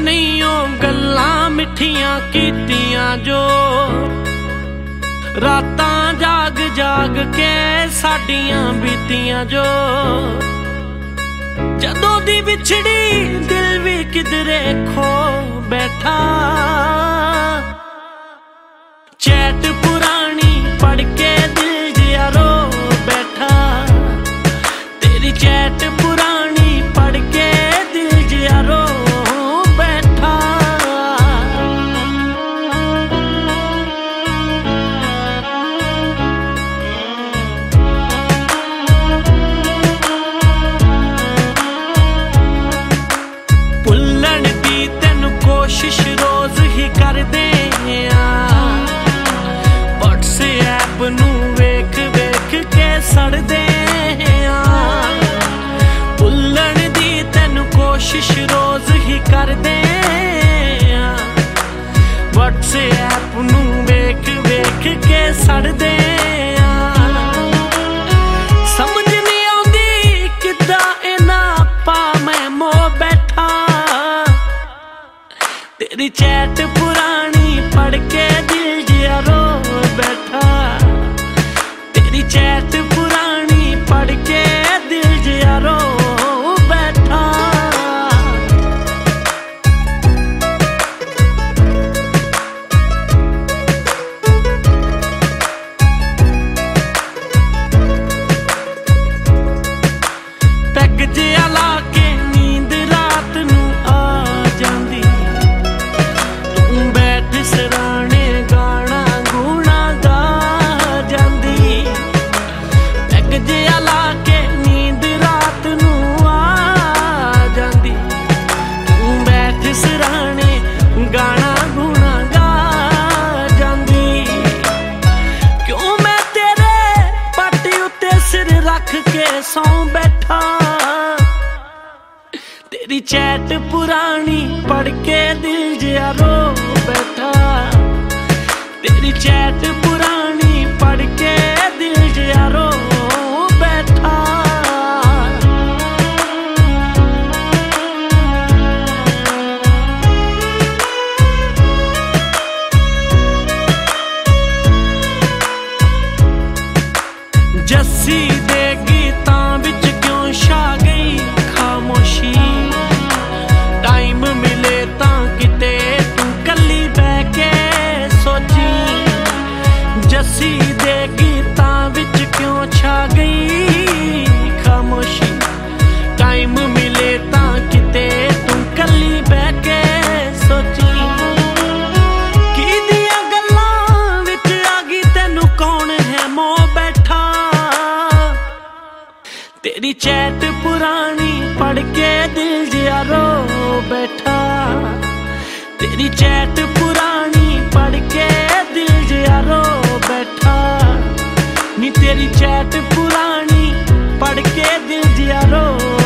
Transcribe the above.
नहीं ओ गल्लां मिठियां कीतियां जो रातां जाग जाग के साडियां बीतियां जो जदों दी विछड़ी दिल भी किधरे खो बैठा चैट पुरानी पढ़ के दिल जिया रो बैठा तेरी चैट पुरानी पढ़ के दिल जिया रो बैठा भुल्लण दी तैनू कोशिश रोज ही करदे व्हाट्सएप नू वेख वेख के सड़दे भुल्लण दी तैनू कोशिश रोज ही करदे व्हाट्सएप नू वेख वेख के सड़दे समझ नहीं आउंदी किद्दां इन्हां पा मैं मोह बैठा तेरी चैट पुरानी पढ़ के दिल जिया रो बैठा तेरी चैट पुरानी पढ़ के दिल जिया रो बैठा पैग जिया ला के नींद रात नू आ जांदी तू बैठ सराणे गाना गुणा गा जांदी पैग जिया ला के नींद रात नू आ जांदी तू बैठ सराणे गाना गुणा गा जांदी क्यों मैं तेरे पाटी उत्ते सिर रख के सौ बैठा तेरी चैट पुरानी पढ़ के दिल जिया रो बैठा तेरी चैट पुरानी पढ़ के दिल जिया रो बैठा जस्सी दे गीतां विच क्यों छा गई खामोशी टाइम मिले तां किते तू कल्ली बह के सोची जस्सी दे गीतां विच क्यों छा गई खामोशी टाइम मिले तां किते तू कल्ली बह के सोची की दियां गल्लां विच आ गई तैनू कौन है मोह बैठा तेरी चैट पुरानी पढ़ के दिल जिया रो बैठा तेरी चैट पुरानी पढ़ के दिल जिया रो बैठा नी तेरी चैट पुरानी पढ़ के दिल जिया रो